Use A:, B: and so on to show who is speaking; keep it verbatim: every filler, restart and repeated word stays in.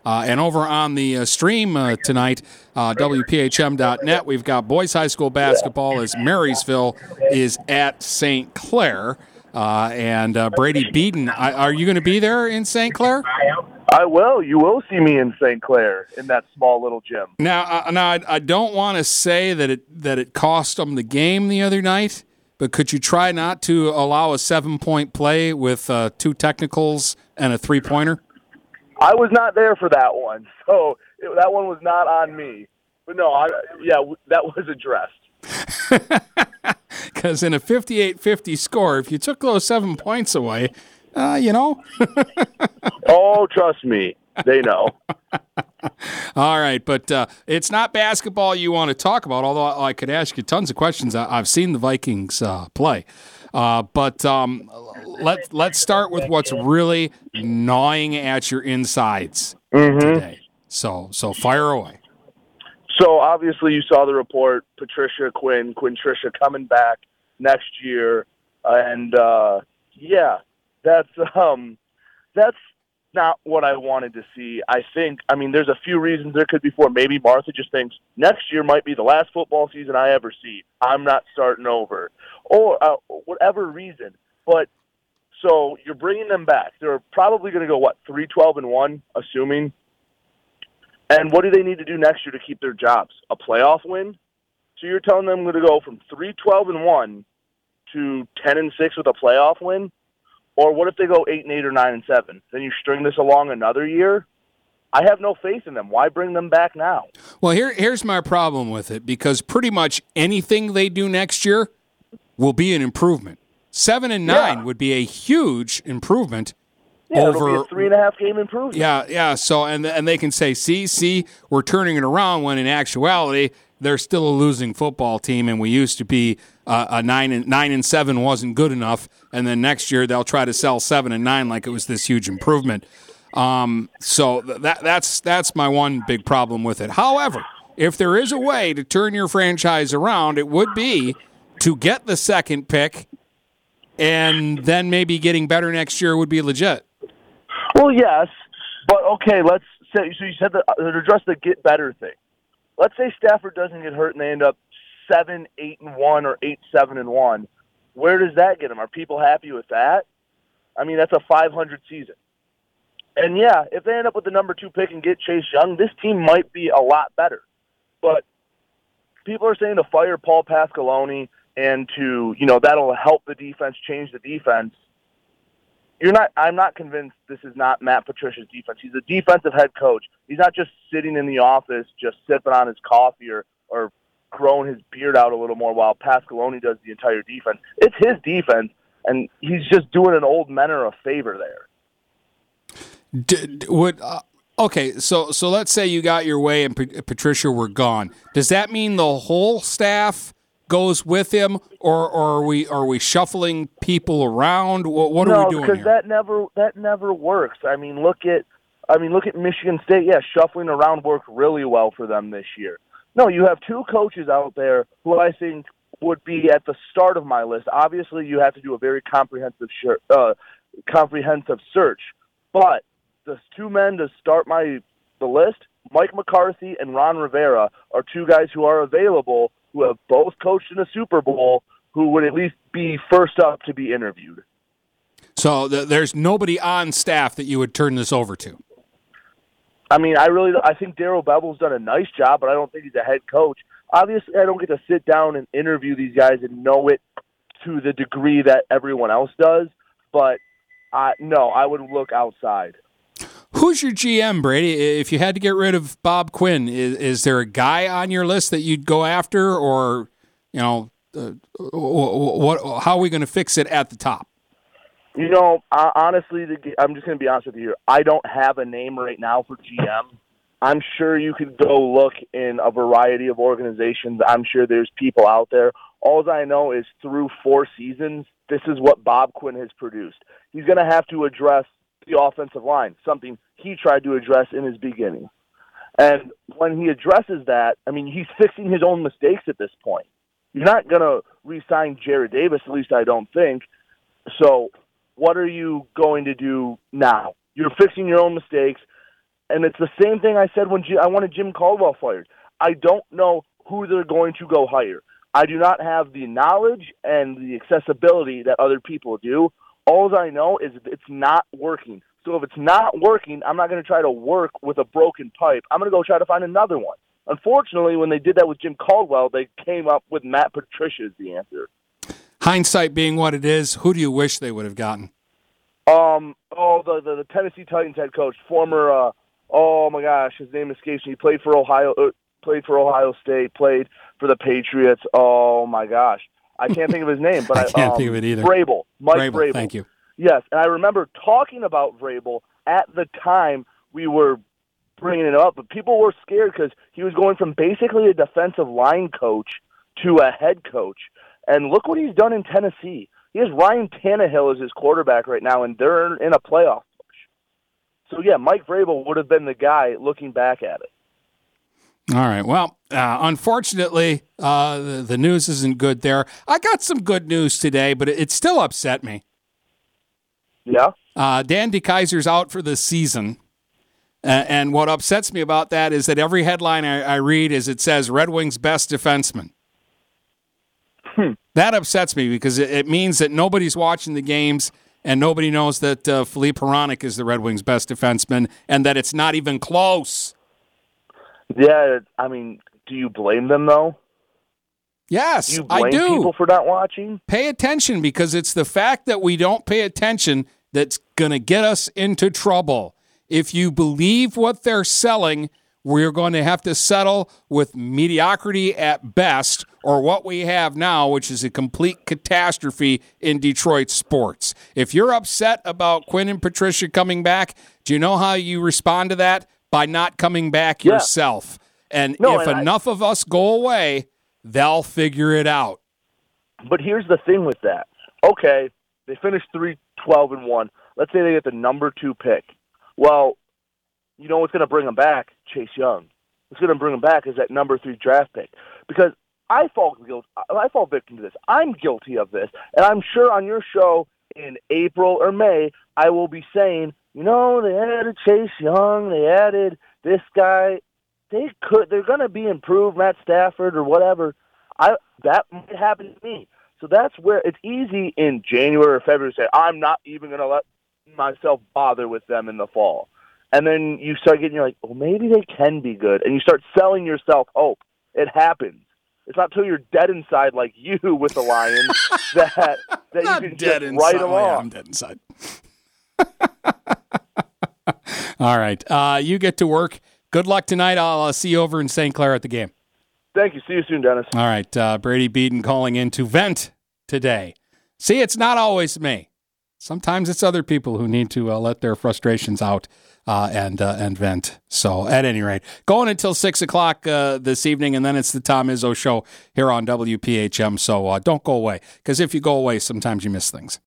A: Uh, and over on the uh, stream uh, tonight, uh, W P H M dot net, we've got boys high school basketball as Marysville is at Saint Clair. Uh, and uh, Brady Beaton, I, are you going to be there in Saint Clair?
B: I will. You will see me in Saint Clair in that small little gym.
A: Now, uh, now I, I don't want to say that it that it cost them the game the other night, but could you try not to allow a seven-point play with uh, two technicals and a three-pointer?
B: I was not there for that one, so it, that one was not on me. But no, I, yeah, that was addressed.
A: Because in a fifty-eight fifty score, if you took those seven points away, uh, you know.
B: Oh, trust me, they know.
A: All right, but uh, it's not basketball you want to talk about, although I could ask you tons of questions. I've seen the Vikings uh, play. Uh, but um, let's let's start with what's really gnawing at your insides
B: mm-hmm.
A: today. So so fire away.
B: So obviously you saw the report, Patricia Quinn, Quinn Tricia coming back next year, and uh, yeah, that's um, that's not what I wanted to see. I think, I mean, there's a few reasons there could be for. Maybe Martha just thinks next year might be the last football season I ever see. I'm not starting over, or uh, whatever reason. But so you're bringing them back. They're probably going to go what three twelve and one, assuming. And what do they need to do next year to keep their jobs? A playoff win? So you're telling them going to go from three twelve and one to ten and six with a playoff win? Or what if they go eight and eight or nine and seven? Then you string this along another year? I have no faith in them. Why bring them back now?
A: Well, here here's my problem with it, because pretty much anything they do next year will be an improvement. Seven and nine
B: yeah.
A: would be a huge improvement.
B: Yeah,
A: over
B: it'll be a three and a half game improvement.
A: Yeah, yeah. So and and they can say, see, see, we're turning it around. When in actuality, they're still a losing football team, and we used to be uh, a nine and nine and seven wasn't good enough. And then next year they'll try to sell seven and nine like it was this huge improvement. Um, so that that's that's my one big problem with it. However, if there is a way to turn your franchise around, it would be to get the second pick, and then maybe getting better next year would be legit.
B: Well, yes, but okay, let's say, so you said that uh, address the get better thing. Let's say Stafford doesn't get hurt and they end up seven, eight and one or eight, seven and one. Where does that get them? Are people happy with that? I mean, that's a five hundred season. And yeah, if they end up with the number two pick and get Chase Young, this team might be a lot better. But people are saying to fire Paul Pasqualoni and to, you know, that'll help the defense, change the defense. You're not. I'm not convinced this is not Matt Patricia's defense. He's a defensive head coach. He's not just sitting in the office, just sipping on his coffee or, or growing his beard out a little more while Pasqualoni does the entire defense. It's his defense, and he's just doing an old mentor a favor there.
A: D- d- would uh, okay, so so let's say you got your way and P- Patricia were gone. Does that mean the whole staff goes with him, or, or are we are we shuffling people around? What, what
B: no,
A: are we doing
B: because
A: here?
B: that never that never works. I mean, look at I mean look at Michigan State. Yeah, shuffling around worked really well for them this year. No, you have two coaches out there who I think would be at the start of my list. Obviously, you have to do a very comprehensive shir- uh, comprehensive search, but the two men to start my the list, Mike McCarthy and Ron Rivera, are two guys who are available, who have both coached in a Super Bowl, who would at least be first up to be interviewed.
A: So th- there's nobody on staff that you would turn this over to?
B: I mean, I really I think Darrell Bevel's done a nice job, but I don't think he's a head coach. Obviously, I don't get to sit down and interview these guys and know it to the degree that everyone else does, but uh, no, I would look outside.
A: Who's your G M, Brady? If you had to get rid of Bob Quinn, is, is there a guy on your list that you'd go after, or, you know, uh, what? How are we going to fix it at the top?
B: You know, uh, honestly, the, I'm just going to be honest with you here. I don't have a name right now for G M. I'm sure you could go look in a variety of organizations. I'm sure there's people out there. All I know is through four seasons, this is what Bob Quinn has produced. He's going to have to address the offensive line, something he tried to address in his beginning. And when he addresses that, I mean, he's fixing his own mistakes at this point. You're not going to re-sign Jared Davis, at least I don't think. So what are you going to do now? You're fixing your own mistakes. And it's the same thing I said when G- I wanted Jim Caldwell fired. I don't know who they're going to go hire. I do not have the knowledge and the accessibility that other people do. All I know is it's not working. So if it's not working, I'm not going to try to work with a broken pipe. I'm going to go try to find another one. Unfortunately, when they did that with Jim Caldwell, they came up with Matt Patricia as the answer.
A: Hindsight being what it is, who do you wish they would have gotten?
B: Um, oh, the, the, the Tennessee Titans head coach, former, uh, oh my gosh, his name escapes me. He played for Ohio, uh, played for Ohio State, played for the Patriots. Oh my gosh, I can't think of his name, but
A: I
B: I
A: can't
B: um,
A: think of it either.
B: Vrabel, Mike
A: Vrabel,
B: Vrabel.
A: Thank you.
B: Yes, and I remember talking about Vrabel at the time we were bringing it up, but people were scared because he was going from basically a defensive line coach to a head coach. And look what he's done in Tennessee. He has Ryan Tannehill as his quarterback right now, and they're in a playoff push. So, yeah, Mike Vrabel would have been the guy looking back at it.
A: All right. Well, uh, unfortunately, uh, the, the news isn't good there. I got some good news today, but it, it still upset me.
B: Yeah?
A: Uh, Dan DeKeyser's out for the season. Uh, and what upsets me about that is that every headline I, I read is it says Red Wings best defenseman.
B: Hmm.
A: That upsets me because it, it means that nobody's watching the games and nobody knows that uh, Philippe Hronek is the Red Wings best defenseman and that it's not even close.
B: Yeah, I mean, do you blame them, though?
A: Yes,
B: do you blame
A: I do.
B: people for not watching?
A: Pay attention because it's the fact that we don't pay attention that's going to get us into trouble. If you believe what they're selling, we're going to have to settle with mediocrity at best or what we have now, which is a complete catastrophe in Detroit sports. If you're upset about Quinn and Patricia coming back, do you know how you respond to that? By not coming back
B: yeah.
A: yourself. And
B: no,
A: if
B: and
A: enough
B: I,
A: of us go away, they'll figure it out.
B: But here's the thing with that. Okay, they finished three twelve and one. Let's say they get the number two pick. Well, you know what's going to bring them back? Chase Young. What's going to bring them back is that number three draft pick. Because I fall guilt, I fall victim to this. I'm guilty of this, and I'm sure on your show in April or May, I will be saying, you know, they added Chase Young, they added this guy. They could, they're going to be improved, Matt Stafford or whatever. I that might happen to me. So that's where it's easy in January or February to say, I'm not even going to let myself bother with them in the fall. And then you start getting, you're like, well, maybe they can be good. And you start selling yourself hope. It happens. It's not until you're dead inside like you with the Lions that, that you can
A: dead
B: just
A: inside.
B: write them
A: oh, yeah,
B: off.
A: I'm dead inside. All right. Uh, you get to work. Good luck tonight. I'll uh, see you over in Saint Clair at the game.
B: Thank you. See you soon, Dennis.
A: All right. Uh, Brady Beaton calling in to vent today. See, it's not always me. Sometimes it's other people who need to uh, let their frustrations out uh, and uh, and vent. So at any rate, going until six o'clock uh, this evening, and then it's the Tom Izzo Show here on W P H M. So uh, don't go away, because if you go away, sometimes you miss things.